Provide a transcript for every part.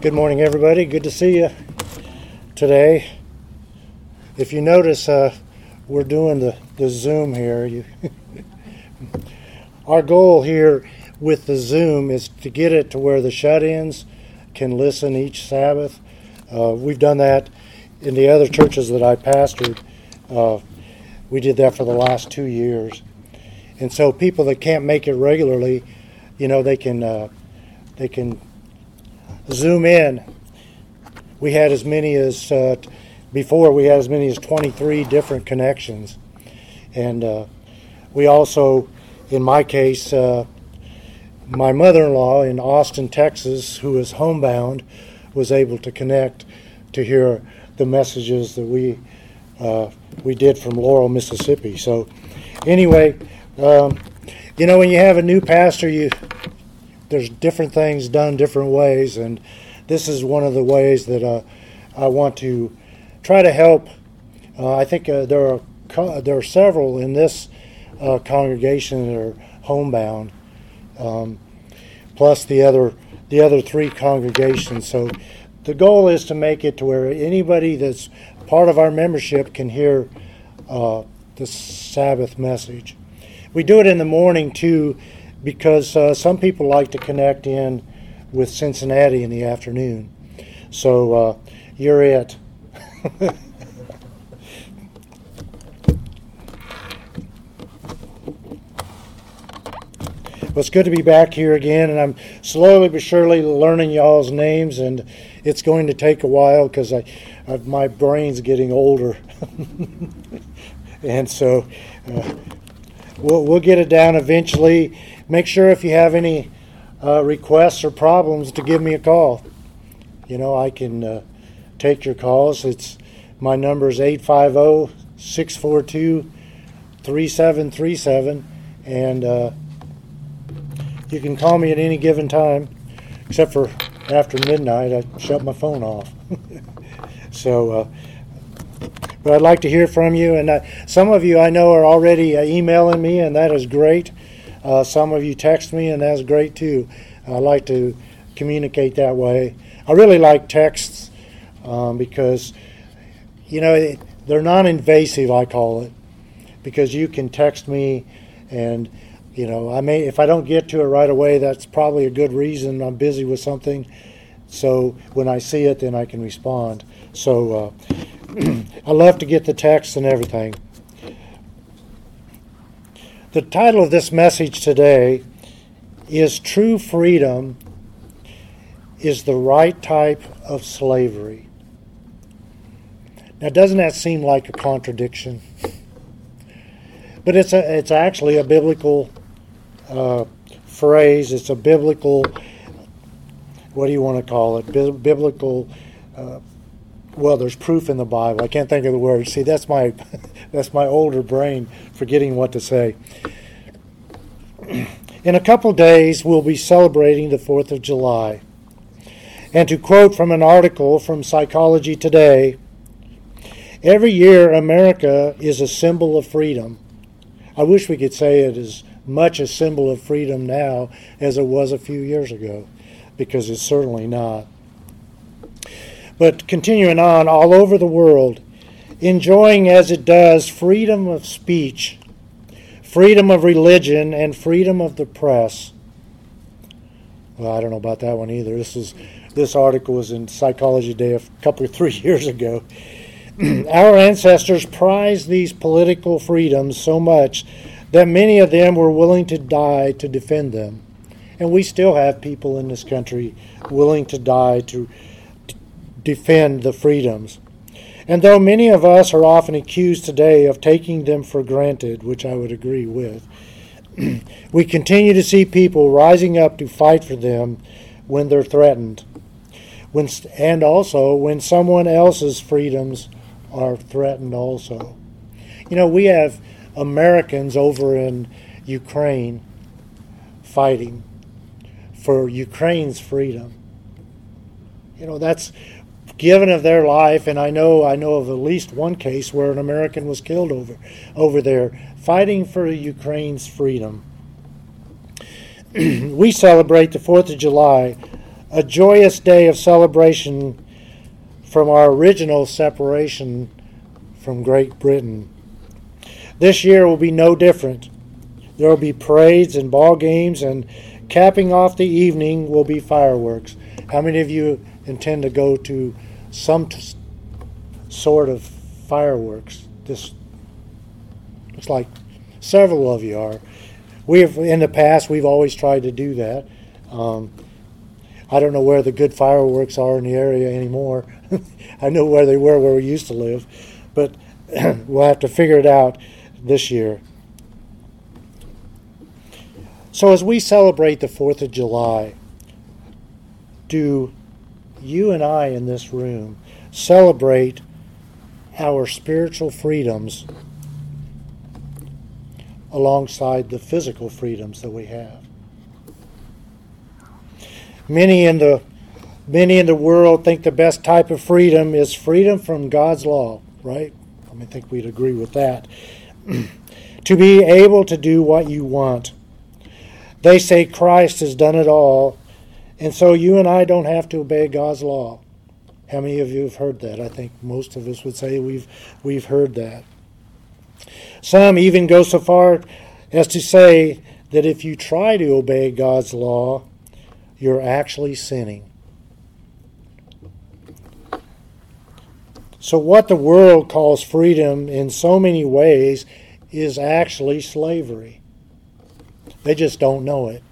Good morning, everybody. Good to see you today. If you notice, we're doing the Zoom here. Our goal here with the Zoom is to get it to where the shut-ins can listen each Sabbath. We've done that in the other churches that I pastored. We did that for the last 2 years. And so people that can't make it regularly, they can Zoom in. We had as many as, before we had as many as 23 different connections. And we also, in my case, my mother-in-law in Austin, Texas, who is homebound, was able to connect to hear the messages that we did from Laurel, Mississippi. So anyway, when you have a new pastor, there's different things done different ways, and this is one of the ways that I want to try to help. I think there are several in this congregation that are homebound, plus the other three congregations. So the goal is to make it to where anybody that's part of our membership can hear the Sabbath message. We do it in the morning too, because some people like to connect in with Cincinnati in the afternoon. So you're it. Well, it's good to be back here again, and I'm slowly but surely learning y'all's names, and it's going to take a while because my brain's getting older. And so we'll get it down eventually. Make sure if you have any requests or problems to give me a call. I can take your calls. My number is 850-642-3737, and you can call me at any given time, except for after midnight. I shut my phone off. So, but I'd like to hear from you, and some of you I know are already emailing me, and that is great. Some of you text me, and that's great too. I like to communicate that way. I really like texts because, they're non-invasive, I call it, because you can text me, and if I don't get to it right away, that's probably a good reason. I'm busy with something. So when I see it, then I can respond. So I love to get the text and everything. The title of this message today is True Freedom is the Right Type of Slavery. Now, doesn't that seem like a contradiction? But it's actually a biblical phrase. It's a biblical, what do you want to call it? Biblical, well, there's proof in the Bible. I can't think of the word. See, that's my older brain forgetting what to say. In a couple days, we'll be celebrating the 4th of July. And to quote from an article from Psychology Today, every year America is a symbol of freedom. I wish we could say it is much a symbol of freedom now as it was a few years ago, because it's certainly not. But continuing on, all over the world, enjoying as it does freedom of speech, freedom of religion, and freedom of the press. Well, I don't know about that one either. This article was in Psychology Today a couple of 3 years ago. Our ancestors prized these political freedoms so much that many of them were willing to die to defend them. And we still have people in this country willing to die to defend the freedoms. And though many of us are often accused today of taking them for granted, which I would agree with, we continue to see people rising up to fight for them when they're threatened, and also when someone else's freedoms are threatened also. We have Americans over in Ukraine fighting for Ukraine's freedom. That's given of their life, and I know of at least one case where an American was killed over there fighting for Ukraine's freedom. We celebrate the 4th of July a joyous day of celebration from our original separation from Great Britain. This year will be no different. There will be parades and ball games, and capping off the evening will be fireworks. How many of you intend to go to some sort of fireworks? This looks like several of you are. In the past, we've always tried to do that. I don't know where the good fireworks are in the area anymore. I know where they were where we used to live, but we'll have to figure it out this year. So as we celebrate the 4th of July, do you and I in this room celebrate our spiritual freedoms alongside the physical freedoms that we have? Many in the world think the best type of freedom is freedom from God's law, right? I think we'd agree with that. To be able to do what you want. They say Christ has done it all, and so you and I don't have to obey God's law. How many of you have heard that? I think most of us would say we've heard that. Some even go so far as to say that if you try to obey God's law, you're actually sinning. So what the world calls freedom in so many ways is actually slavery. They just don't know it.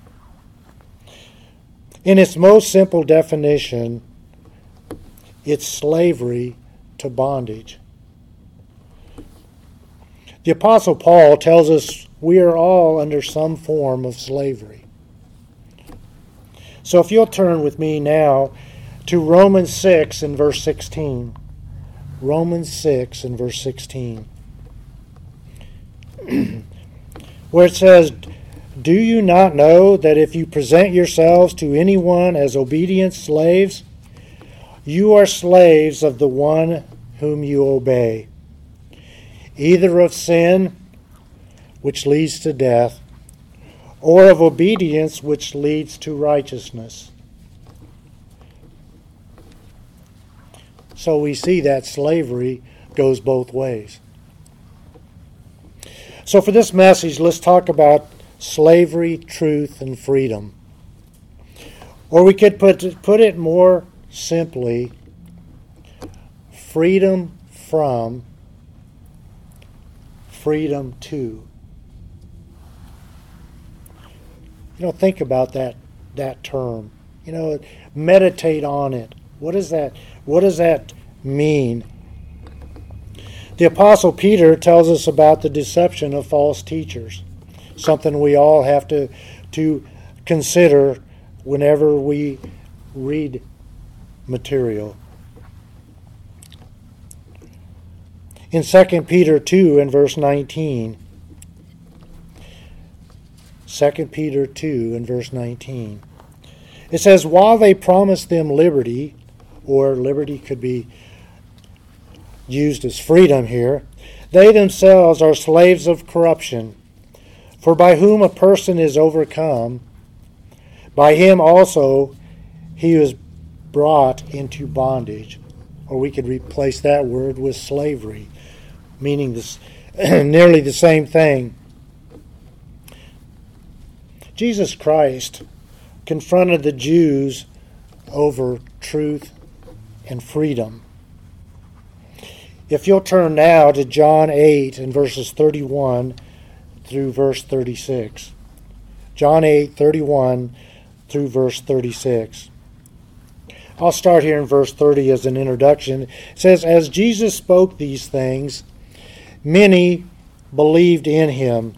In its most simple definition, it's slavery to bondage. The Apostle Paul tells us we are all under some form of slavery. So if you'll turn with me now to Romans 6 and verse 16. Romans 6 and verse 16. Where it says, "Do you not know that if you present yourselves to anyone as obedient slaves, you are slaves of the one whom you obey, either of sin, which leads to death, or of obedience, which leads to righteousness?" So we see that slavery goes both ways. So for this message, let's talk about slavery, truth, and freedom. Or we could put it more simply, freedom from, freedom to. Think about that term. Meditate on it. What does that mean? The Apostle Peter tells us about the deception of false teachers, something we all have to consider whenever we read material. In 2 Peter 2 and verse 19, 2 Peter 2 and verse 19, it says, "While they promise them liberty," or liberty could be used as freedom here, "they themselves are slaves of corruption. For by whom a person is overcome, by him also he is brought into bondage." Or we could replace that word with slavery, meaning this nearly the same thing. Jesus Christ confronted the Jews over truth and freedom. If you'll turn now to John 8 and verses 31 through verse 36. John 8, 31 through verse 36. I'll start here in verse 30 as an introduction. It says, "As Jesus spoke these things, many believed in him.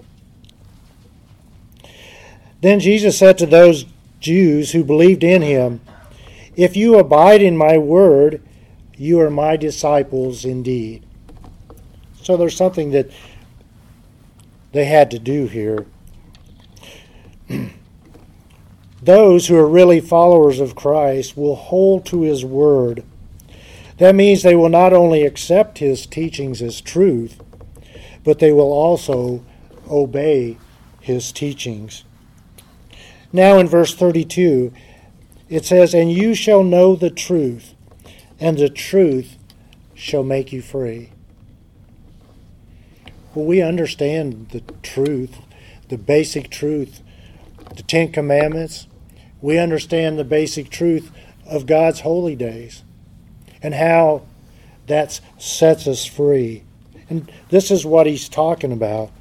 Then Jesus said to those Jews who believed in him, 'If you abide in my word, you are my disciples indeed.'" So there's something that they had to do here. Those who are really followers of Christ will hold to his word. That means they will not only accept his teachings as truth, but they will also obey his teachings. Now in verse 32, it says, "And you shall know the truth, and the truth shall make you free." Well, we understand the truth, the basic truth, the Ten Commandments. We understand the basic truth of God's holy days and how that sets us free. And this is what he's talking about.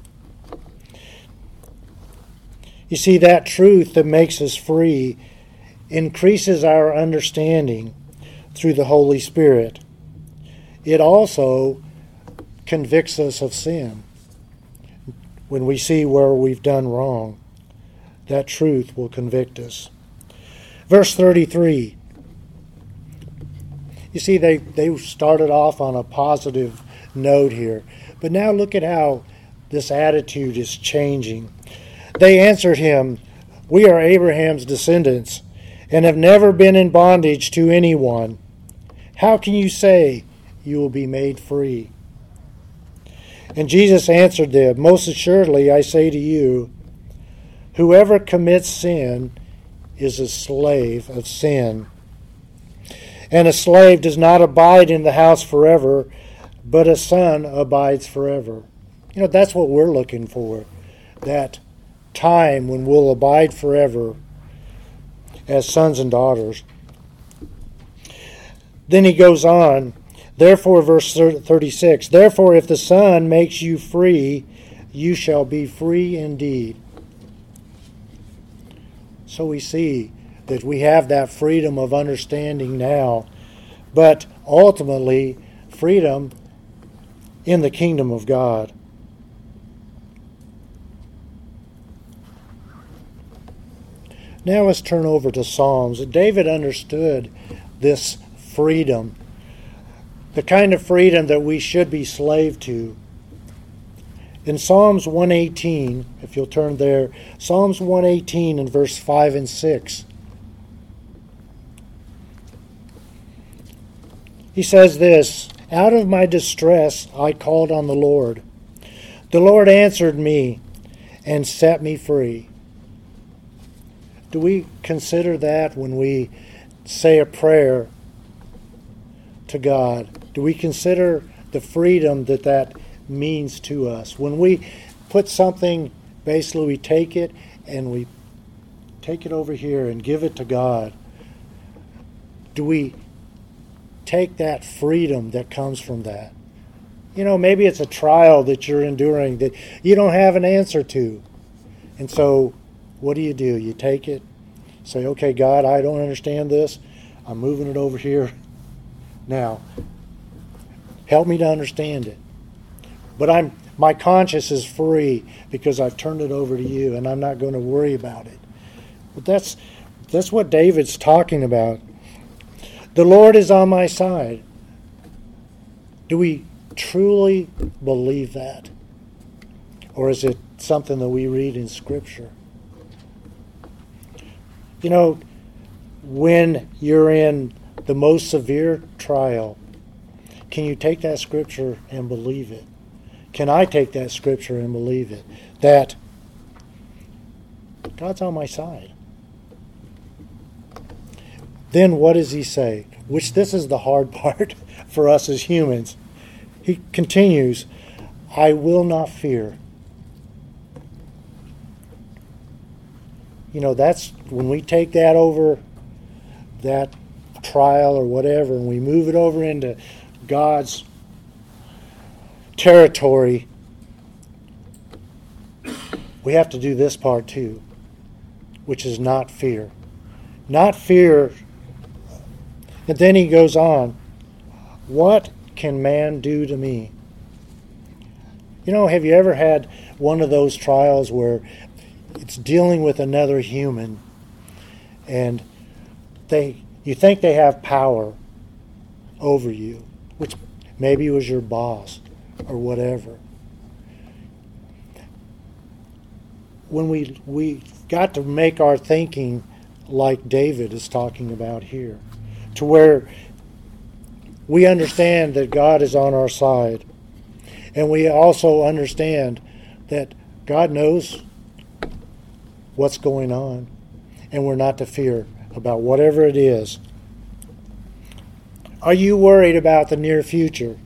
You see, that truth that makes us free increases our understanding through the Holy Spirit. It also convicts us of sin. When we see where we've done wrong, that truth will convict us. Verse 33. You see, they started off on a positive note here. But now look at how this attitude is changing. They answered him, "We are Abraham's descendants and have never been in bondage to anyone. How can you say you will be made free?" And Jesus answered them, "Most assuredly I say to you, whoever commits sin is a slave of sin. And a slave does not abide in the house forever, but a son abides forever." You know, that's what we're looking for, that time when we'll abide forever as sons and daughters. Then he goes on, therefore, verse 36, "Therefore, if the Son makes you free, you shall be free indeed." So we see that we have that freedom of understanding now, but ultimately freedom in the kingdom of God. Now let's turn over to Psalms. David understood this freedom, the kind of freedom that we should be slave to. In Psalms 118, if you'll turn there, Psalms 118 in verse 5 and 6. He says this, "Out of my distress I called on the Lord. The Lord answered me and set me free." Do we consider that when we say a prayer to God? Do we consider the freedom that that means to us? When we put something, basically we take it and we take it over here and give it to God. Do we take that freedom that comes from that? You know, maybe it's a trial that you're enduring that you don't have an answer to. And so what do? You take it, say, "Okay, God, I don't understand this. I'm moving it over here. Now, help me to understand it. But my conscience is free because I've turned it over to you, and I'm not going to worry about it." But that's what David's talking about. The Lord is on my side. Do we truly believe that? Or is it something that we read in Scripture? You know, when you're in the most severe trial, can you take that Scripture and believe it? Can I take that Scripture and believe it? That God's on my side. Then what does he say? Which this is the hard part for us as humans. He continues, "I will not fear." You know, that's when we take that over, that trial or whatever, and we move it over into God's territory, we have to do this part too, which is not fear. Not fear. And then he goes on, "What can man do to me?" You know, have you ever had one of those trials where it's dealing with another human and you think they have power over you, which maybe was your boss or whatever. When we got to make our thinking like David is talking about here, to where we understand that God is on our side, and we also understand that God knows what's going on, and we're not to fear about whatever it is? Are you worried about the near future?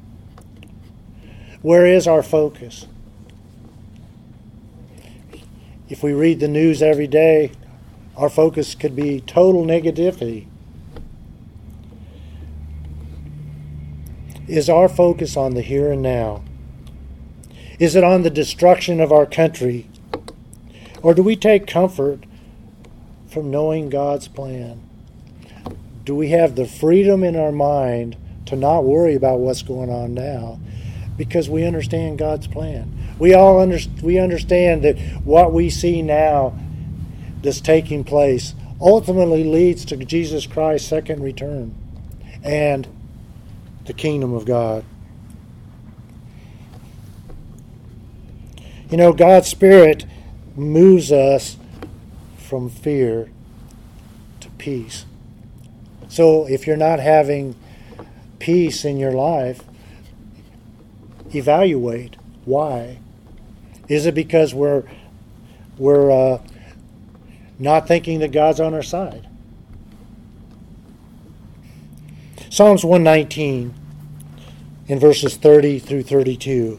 Where is our focus? If we read the news every day, our focus could be total negativity. Is our focus on the here and now? Is it on the destruction of our country? Or do we take comfort from knowing God's plan? Do we have the freedom in our mind to not worry about what's going on now because we understand God's plan? We understand that what we see now that's taking place ultimately leads to Jesus Christ's second return and the kingdom of God. You know, God's Spirit moves us from fear to peace. So if you're not having peace in your life, evaluate why. Is it because we're not thinking that God's on our side? Psalms 119 in verses 30 through 32.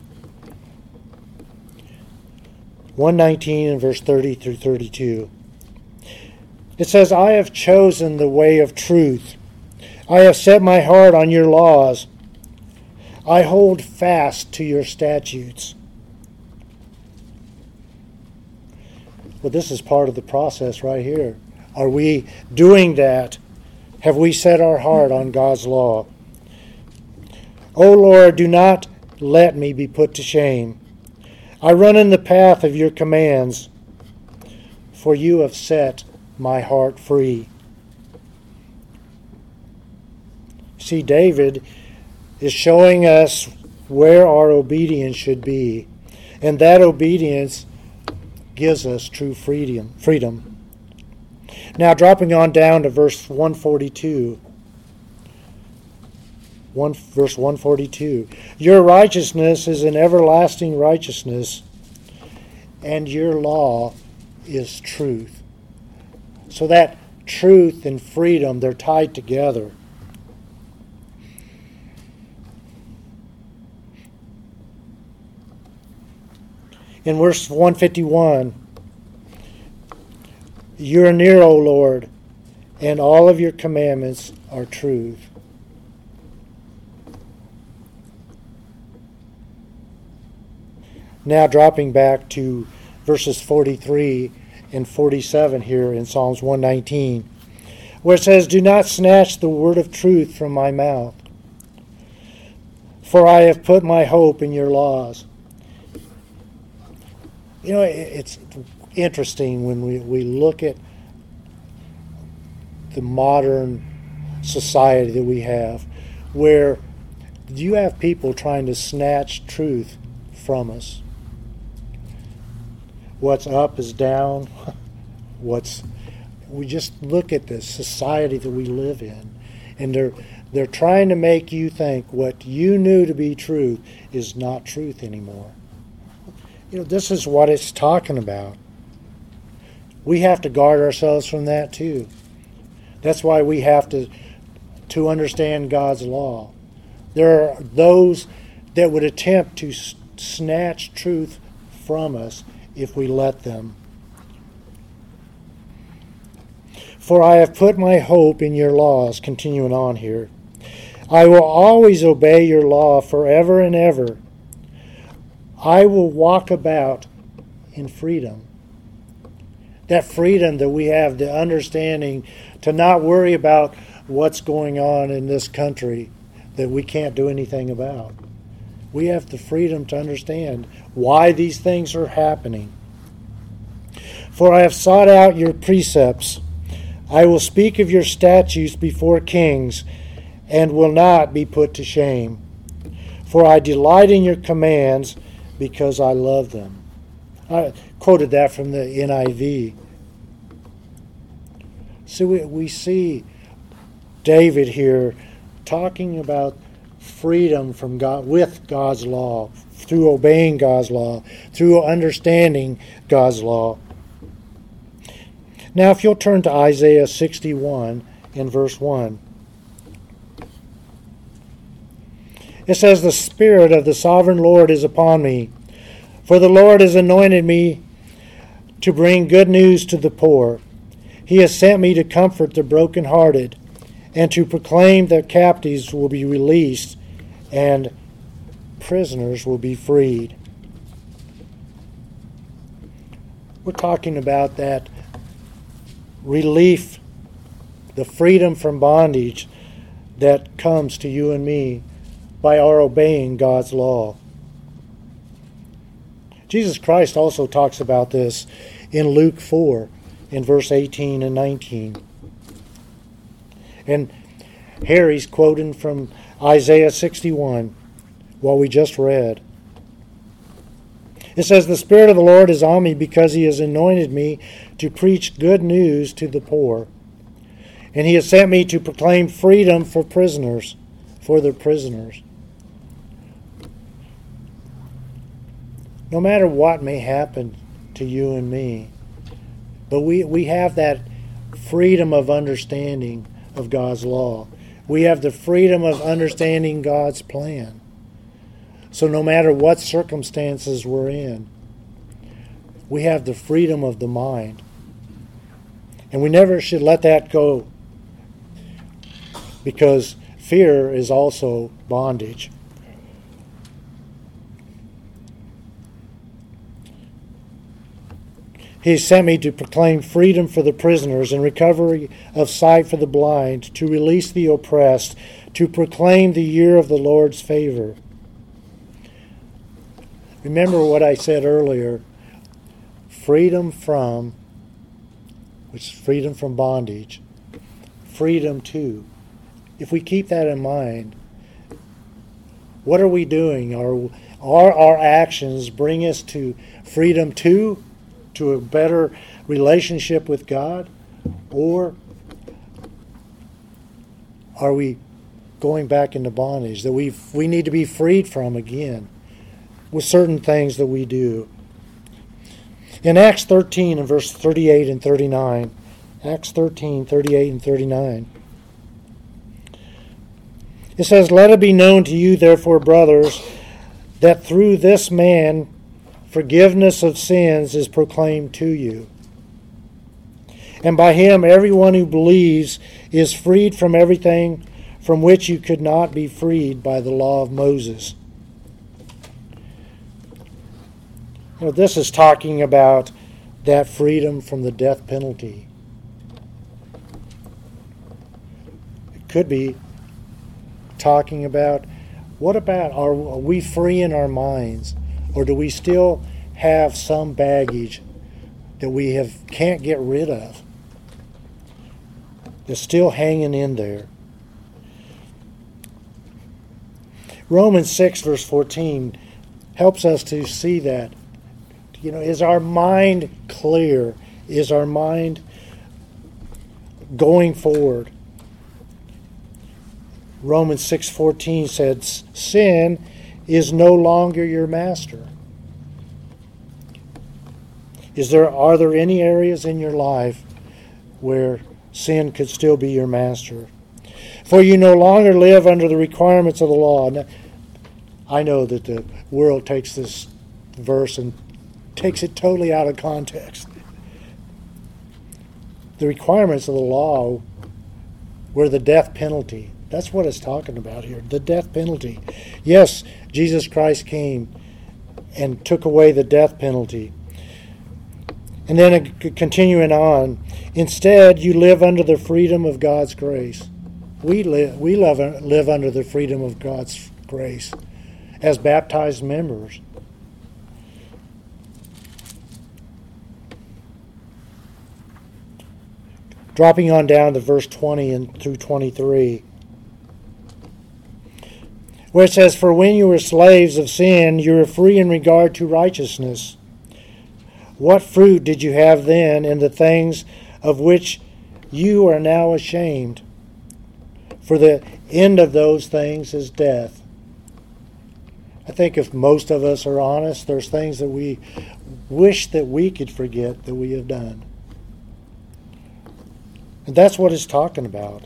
119 in verse 30 through 32. It says, I have chosen the way of truth. I have set my heart on your laws. I hold fast to your statutes. Well, this is part of the process right here. Are we doing that? Have we set our heart on God's law? O Lord, do not let me be put to shame. I run in the path of your commands, for you have set my heart free. See, David is showing us where our obedience should be, and that obedience gives us true freedom. Now, dropping on down to verse 142. Verse 142. Your righteousness is an everlasting righteousness, and your law is truth. So that truth and freedom, they're tied together. In verse 151, you are near, O Lord, and all of your commandments are truth. Now dropping back to verses 43 and 47 here in Psalms 119, where it says, do not snatch the word of truth from my mouth, for I have put my hope in your laws. You know, it's interesting when we look at the modern society that we have, where you have people trying to snatch truth from us. What's up is down. We just look at the society that we live in, and they're trying to make you think what you knew to be truth is not truth anymore. You know, this is what it's talking about. We have to guard ourselves from that too. That's why we have to understand God's law. There are those that would attempt to snatch truth from us if we let them. For I have put my hope in your laws, continuing on here. I will always obey your law forever and ever. I will walk about in freedom. That freedom that we have, the understanding to not worry about what's going on in this country that we can't do anything about. We have the freedom to understand why these things are happening. For I have sought out your precepts. I will speak of your statutes before kings and will not be put to shame. For I delight in your commands because I love them. I quoted that from the NIV. So we see David here talking about freedom from God, with God's law, through obeying God's law, through understanding God's law. Now, if you'll turn to Isaiah 61 in verse 1. It says, "The Spirit of the Sovereign Lord is upon me, for the Lord has anointed me to bring good news to the poor. He has sent me to comfort the brokenhearted, and to proclaim that captives will be released and prisoners will be freed." We're talking about that relief, the freedom from bondage that comes to you and me by our obeying God's law. Jesus Christ also talks about this in Luke 4 in verse 18 and 19. And here he's quoting from Isaiah 61, what we just read. It says, "The Spirit of the Lord is on me because He has anointed me to preach good news to the poor. And He has sent me to proclaim freedom for prisoners, for the prisoners." No matter what may happen to you and me, but we have that freedom of understanding of God's law. We have the freedom of understanding God's plan. So no matter what circumstances we're in, we have the freedom of the mind. And we never should let that go, because fear is also bondage. He sent me to proclaim freedom for the prisoners and recovery of sight for the blind, to release the oppressed, to proclaim the year of the Lord's favor. Remember what I said earlier, freedom from, which is freedom from bondage, freedom to. If we keep that in mind, what are we doing? Are our actions bring us to freedom to a better relationship with God? Or are we going back into bondage that we need to be freed from again with certain things that we do? In Acts 13 and verse 38 and 39, Acts 13, 38 and 39, it says, "Let it be known to you, therefore, brothers, that through this man forgiveness of sins is proclaimed to you. And by him everyone who believes is freed from everything from which you could not be freed by the law of Moses." You know, this is talking about that freedom from the death penalty. It could be talking about, what about, are we free in our minds? Or do we still have some baggage that we can't get rid of? That's still hanging in there. Romans 6 verse 14 helps us to see that. You know, is our mind clear? Is our mind going forward? Romans 6:14 says, "Sin is no longer your master." Are there any areas in your life where sin could still be your master? "For you no longer live under the requirements of the law." Now, I know that the world takes this verse and takes it totally out of context. The requirements of the law were the death penalty. That's what it's talking about here, the death penalty. Yes, Jesus Christ came and took away the death penalty. And then continuing on, "Instead, you live under the freedom of God's grace." We live under the freedom of God's grace as baptized members. Dropping on down to verse 20 and through 23, where it says, "For when you were slaves of sin, you were free in regard to righteousness. What fruit did you have then in the things of which you are now ashamed? For the end of those things is death." I think if most of us are honest, there's things that we wish that we could forget that we have done. And that's what it's talking about.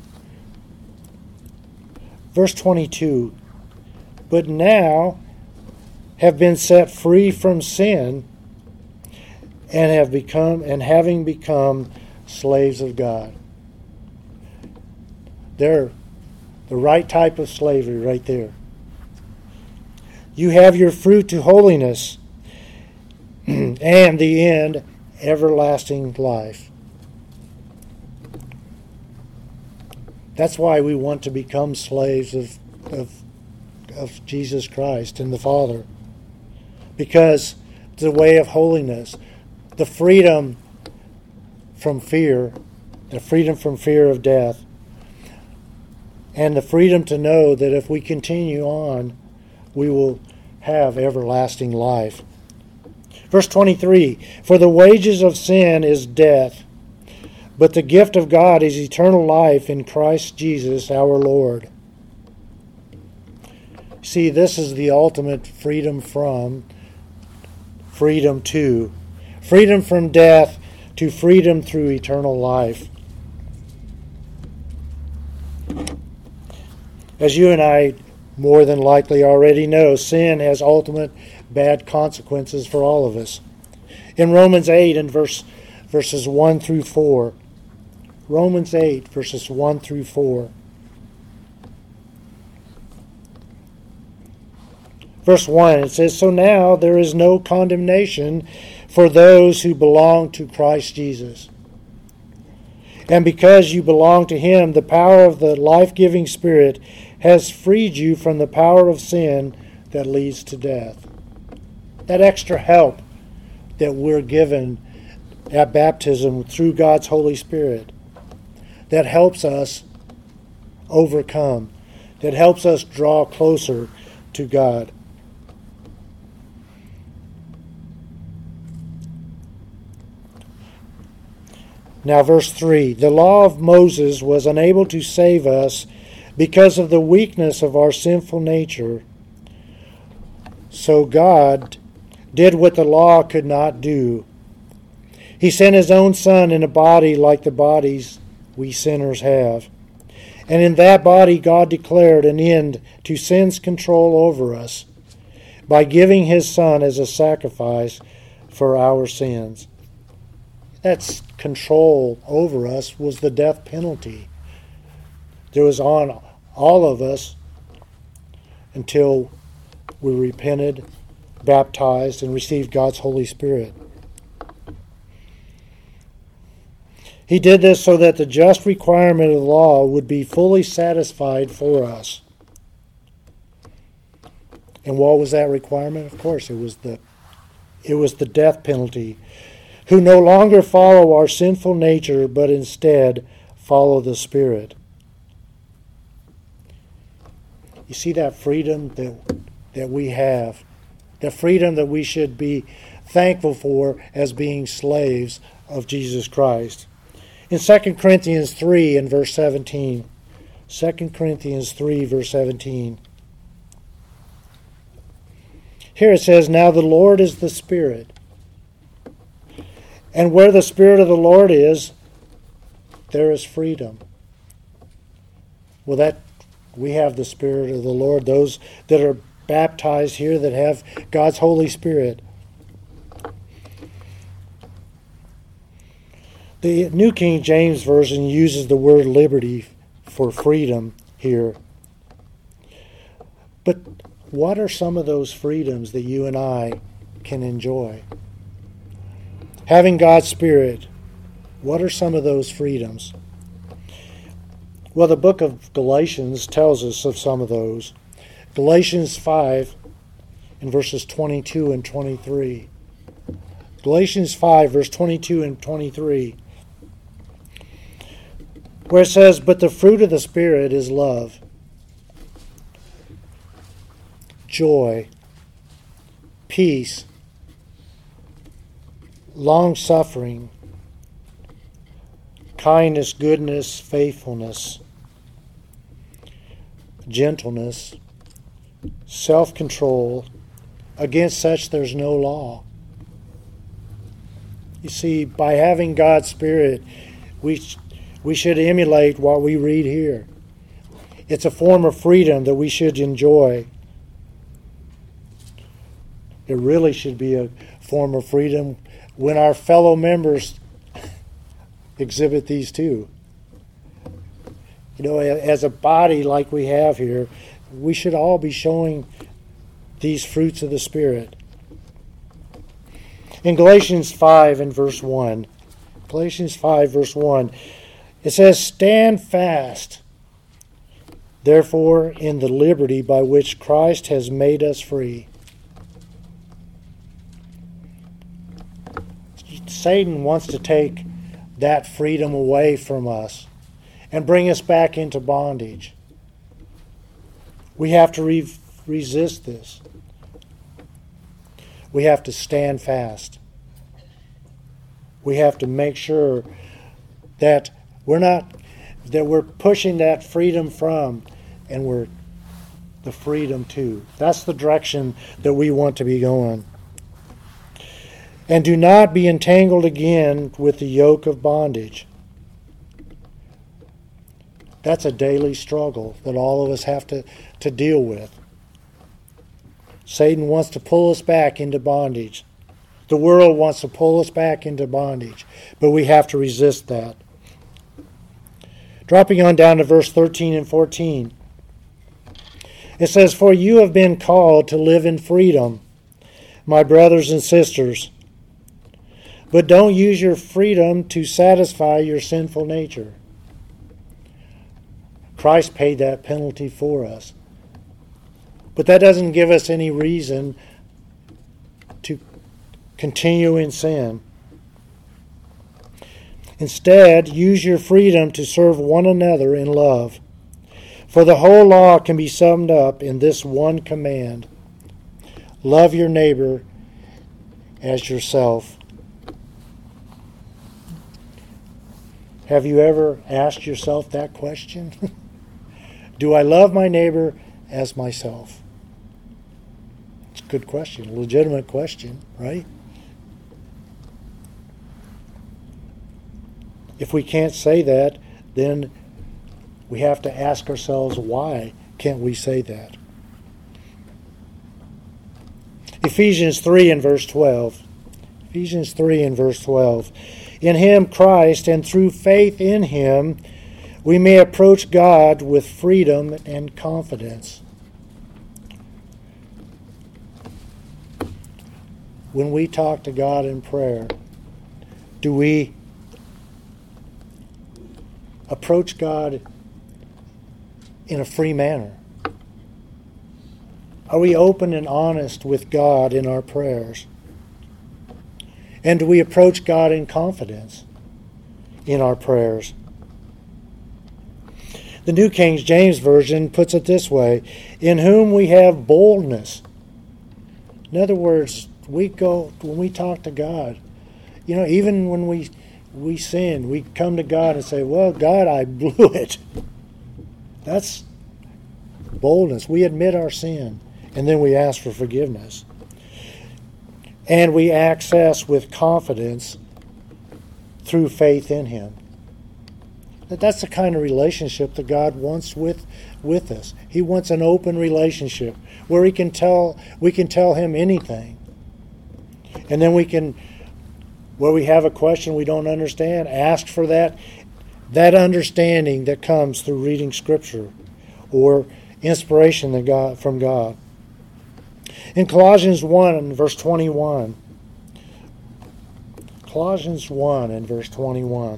Verse 22, but now have been set free from sin and having become slaves of God. They're the right type of slavery right there. You have your fruit to holiness and the end, everlasting life. That's why we want to become slaves of Jesus Christ and the Father. Because the way of holiness, the freedom from fear of death, and the freedom to know that if we continue on, we will have everlasting life. Verse 23, for the wages of sin is death, but the gift of God is eternal life in Christ Jesus our Lord. See, this is the ultimate freedom from, freedom to. Freedom from death to freedom through eternal life. As you and I more than likely already know, sin has ultimate bad consequences for all of us. In Romans 8 and verses 1 through 4, Romans 8 verses 1 through 4. Verse 1, it says, so now there is no condemnation for those who belong to Christ Jesus. And because you belong to Him, the power of the life-giving Spirit has freed you from the power of sin that leads to death. That extra help that we're given at baptism through God's Holy Spirit, that helps us overcome, that helps us draw closer to God. Now verse 3, the law of Moses was unable to save us because of the weakness of our sinful nature. So God did what the law could not do. He sent His own Son in a body like the bodies we sinners have. And in that body God declared an end to sin's control over us by giving His Son as a sacrifice for our sins. That's control over us was the death penalty. There was on all of us until we repented, baptized, and received God's Holy Spirit. He did this so that the just requirement of the law would be fully satisfied for us. And what was that requirement? Of course, it was the death penalty. Who no longer follow our sinful nature, but instead follow the Spirit. You see that freedom that we have, the freedom that we should be thankful for as being slaves of Jesus Christ. In 2 Corinthians 3 and verse 17, 2 Corinthians 3 verse 17, here it says, now the Lord is the Spirit. And where the Spirit of the Lord is, there is freedom. Well, that we have the Spirit of the Lord, those that are baptized here that have God's Holy Spirit. The New King James Version uses the word liberty for freedom here. But what are some of those freedoms that you and I can enjoy? Having God's Spirit, what are some of those freedoms? Well, the book of Galatians tells us of some of those. Galatians 5 in verses 22 and 23. Galatians 5, verse 22 and 23, where it says, but the fruit of the Spirit is love, joy, peace, long-suffering, kindness, goodness, faithfulness, gentleness, self-control. Against such there's no law. You see, by having God's Spirit, we We should emulate what we read here. It's a form of freedom that we should enjoy. It really should be a form of freedom when our fellow members exhibit these too. You know, as a body like we have here, we should all be showing these fruits of the Spirit. In Galatians 5 and verse 1, Galatians 5 verse 1, it says, "Stand fast, therefore, in the liberty by which Christ has made us free." Satan wants to take that freedom away from us and bring us back into bondage. We have to resist this. We have to stand fast. We have to make sure that we're pushing that freedom from, and we're the freedom to. That's the direction that we want to be going. And do not be entangled again with the yoke of bondage. That's a daily struggle that all of us have to deal with. Satan wants to pull us back into bondage. The world wants to pull us back into bondage, but we have to resist that. Dropping on down to verse 13 and 14. It says, "For you have been called to live in freedom, my brothers and sisters. But don't use your freedom to satisfy your sinful nature." Christ paid that penalty for us. But that doesn't give us any reason to continue in sin. Instead, use your freedom to serve one another in love. For the whole law can be summed up in this one command: love your neighbor as yourself. Have you ever asked yourself that question? Do I love my neighbor as myself? It's a good question, a legitimate question, right? If we can't say that, then we have to ask ourselves, why can't we say that? Ephesians 3 and verse 12. Ephesians 3 and verse 12. "In him, Christ, and through faith in him, we may approach God with freedom and confidence." When we talk to God in prayer, do we approach God in a free manner? Are we open and honest with God in our prayers? And do we approach God in confidence in our prayers? The New King James Version puts it this way: "In whom we have boldness." In other words, when we talk to God, even when we sin, we come to God and say, "Well, God, I blew it." That's boldness. We admit our sin, and then we ask for forgiveness. And we access with confidence through faith in him. That's the kind of relationship that God wants with us. He wants an open relationship where we can tell him anything. And then where we have a question we don't understand, ask for that understanding that comes through reading Scripture or inspiration from God. In Colossians 1 and verse 21, Colossians 1 and verse 21,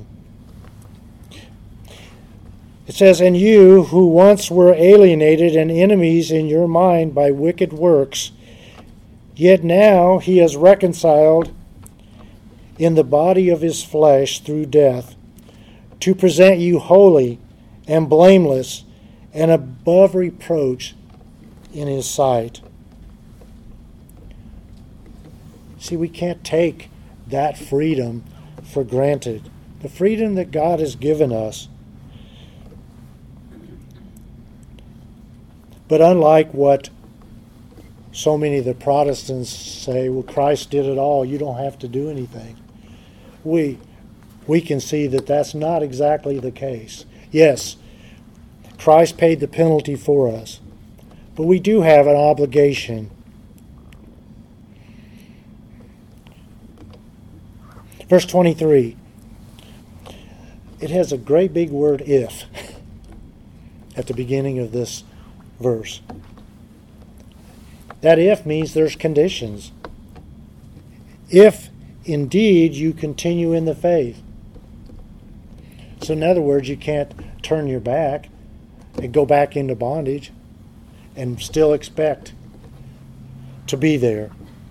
it says, "And you who once were alienated and enemies in your mind by wicked works, yet now he has reconciled in the body of his flesh through death, to present you holy and blameless and above reproach in his sight." See, we can't take that freedom for granted. The freedom that God has given us. But unlike what so many of the Protestants say, well, Christ did it all, you don't have to do anything. We we can see that that's not exactly the case. Yes, Christ paid the penalty for us, but we do have an obligation. Verse 23. It has a great big word, if, at the beginning of this verse. That if means there's conditions. If indeed you continue in the faith. So in other words, you can't turn your back and go back into bondage and still expect to be there.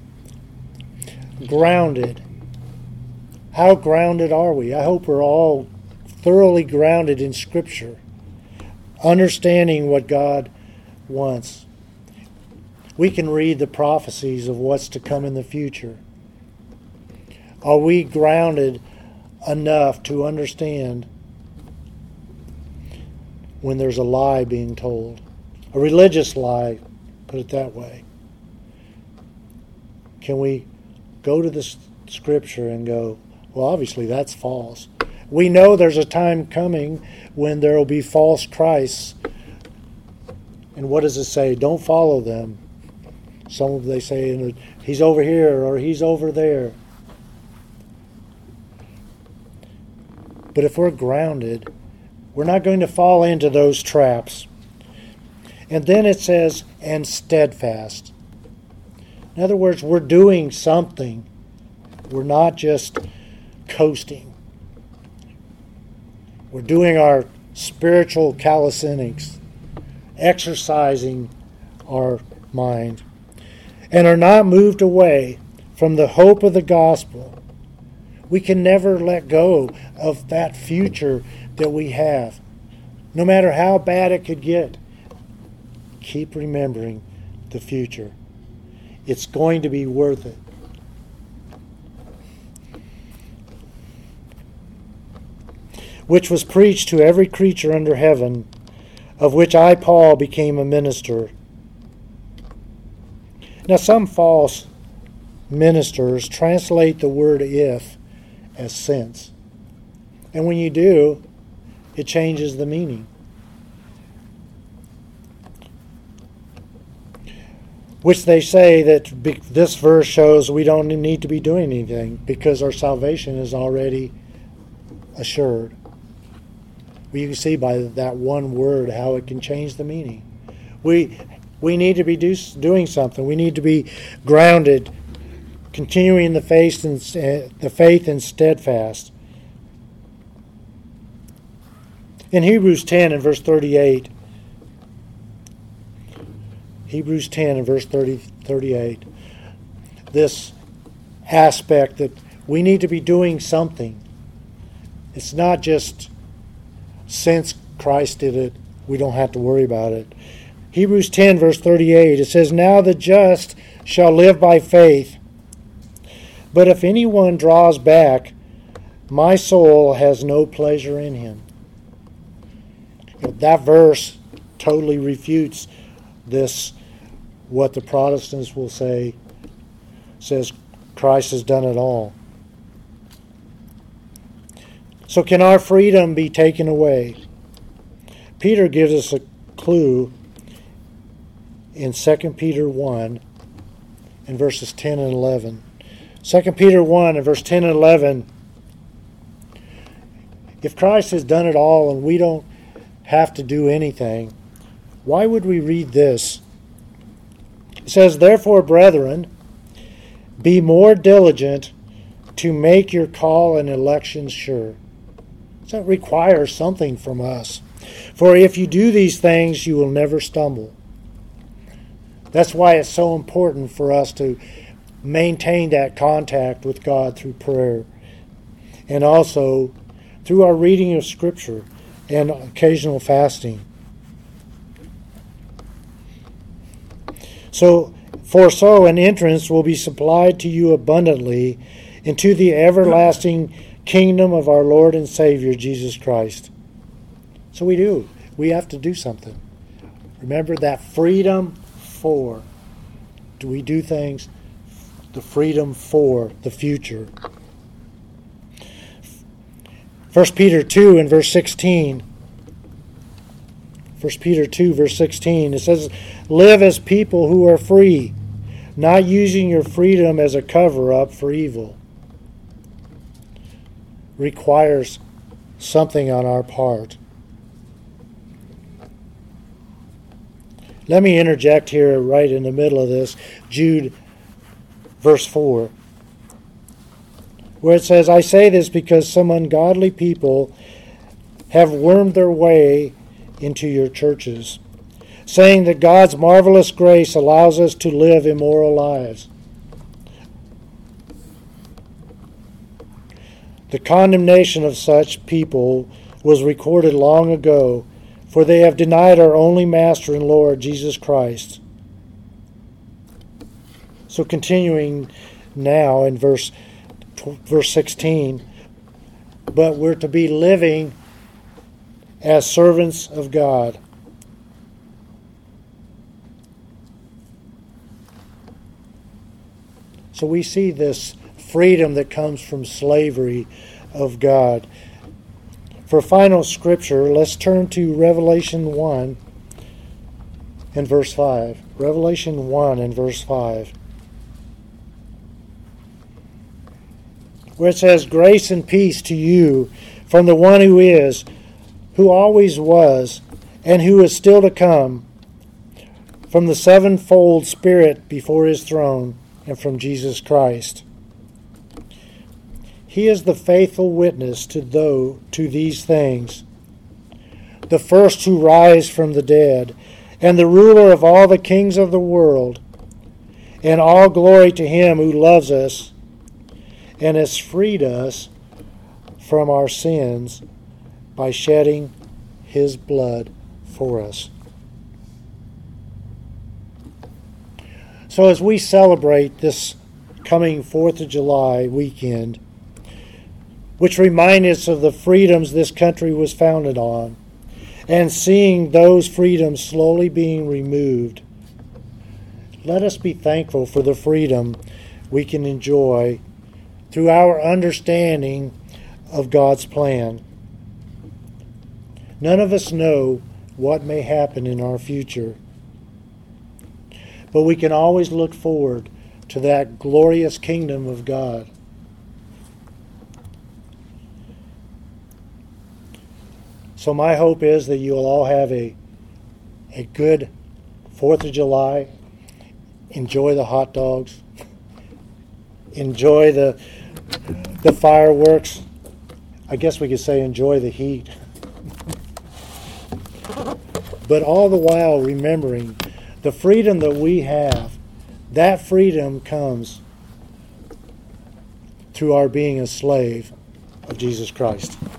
Grounded. How grounded are we? I hope we're all thoroughly grounded in Scripture, understanding what God wants. We can read the prophecies of what's to come in the future. Are we grounded enough to understand when there's a lie being told? A religious lie, put it that way. Can we go to the Scripture and go, well, obviously that's false. We know there's a time coming when there will be false Christs. And what does it say? Don't follow them. Some they say, he's over here or he's over there. But if we're grounded, we're not going to fall into those traps. And then it says, and steadfast. In other words, we're doing something. We're not just coasting. We're doing our spiritual calisthenics, exercising our mind, and are not moved away from the hope of the gospel. We can never let go of that future that we have. No matter how bad it could get, keep remembering the future. It's going to be worth it. Which was preached to every creature under heaven, of which I, Paul, became a minister. Now, some false ministers translate the word if as since. And when you do, it changes the meaning. Which they say that this verse shows we don't need to be doing anything because our salvation is already assured. Well, you can see by that one word how it can change the meaning. We need to be doing something. We need to be grounded, continuing the faith and steadfast. In Hebrews 10 and verse 38, Hebrews 10 and verse 38, this aspect that we need to be doing something. It's not just since Christ did it, we don't have to worry about it. Hebrews 10 verse 38, it says, now the just shall live by faith. But if anyone draws back, my soul has no pleasure in him. That verse totally refutes this, what the Protestants will say, says Christ has done it all. So can our freedom be taken away? Peter gives us a clue in 2 Peter 1 in verses 10 and 11. 2 Peter 1 and verse 10 and 11. If Christ has done it all and we don't have to do anything, why would we read this? It says, therefore, brethren, be more diligent to make your call and election sure. So it requires something from us. For if you do these things, you will never stumble. That's why it's so important for us to maintain that contact with God through prayer and also through our reading of Scripture and occasional fasting. So an entrance will be supplied to you abundantly into the everlasting kingdom of our Lord and Savior, Jesus Christ. So we do. We have to do something. Remember that freedom for. Do we do things? The freedom for the future. 1 Peter 2 and verse 16. 1 Peter 2 verse 16. It says, "Live as people who are free, not using your freedom as a cover-up for evil." Requires something on our part. Let me interject here right in the middle of this, Jude verse 4, where it says, "I say this because some ungodly people have wormed their way into your churches, saying that God's marvelous grace allows us to live immoral lives. The condemnation of such people was recorded long ago, for they have denied our only Master and Lord, Jesus Christ." So continuing now in verse 16, "But we're to be living as servants of God." So we see this freedom that comes from slavery of God. For final scripture, let's turn to Revelation 1 and verse 5. Revelation 1 and verse 5. Where it says, "Grace and peace to you from the one who is, who always was, and who is still to come, from the sevenfold Spirit before his throne, and from Jesus Christ. He is the faithful witness to these things, the first to rise from the dead, and the ruler of all the kings of the world. And all glory to him who loves us and has freed us from our sins by shedding his blood for us." So as we celebrate this coming 4th of July weekend, which remind us of the freedoms this country was founded on, and seeing those freedoms slowly being removed, let us be thankful for the freedom we can enjoy through our understanding of God's plan. None of us know what may happen in our future, but we can always look forward to that glorious kingdom of God. So my hope is that you'll all have a good 4th of July. Enjoy the hot dogs. Enjoy the fireworks. I guess we could say enjoy the heat. But all the while remembering the freedom that we have, that freedom comes through our being a slave of Jesus Christ.